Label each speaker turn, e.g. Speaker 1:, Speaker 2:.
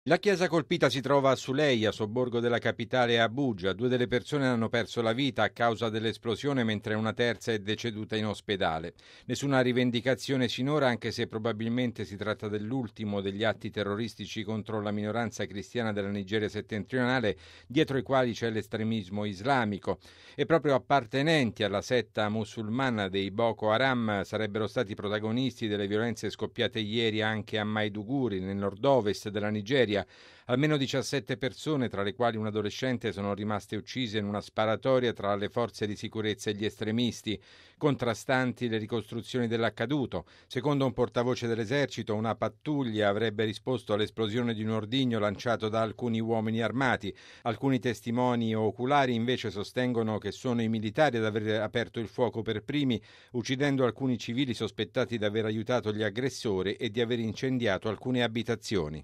Speaker 1: La chiesa colpita si trova a Suleia, sobborgo della capitale Abuja. 2 delle persone hanno perso la vita a causa dell'esplosione, mentre una terza è deceduta in ospedale. Nessuna rivendicazione sinora, anche se probabilmente si tratta dell'ultimo degli atti terroristici contro la minoranza cristiana della Nigeria settentrionale, dietro i quali c'è l'estremismo islamico. E proprio appartenenti alla setta musulmana dei Boko Haram sarebbero stati protagonisti delle violenze scoppiate ieri anche a Maiduguri, nel nord-ovest della Nigeria. Almeno 17 persone, tra le quali un adolescente, sono rimaste uccise in una sparatoria tra le forze di sicurezza e gli estremisti. Contrastanti le ricostruzioni dell'accaduto. Secondo un portavoce dell'esercito, una pattuglia avrebbe risposto all'esplosione di un ordigno lanciato da alcuni uomini armati. Alcuni testimoni oculari invece sostengono che sono i militari ad aver aperto il fuoco per primi, uccidendo alcuni civili sospettati di aver aiutato gli aggressori e di aver incendiato alcune abitazioni.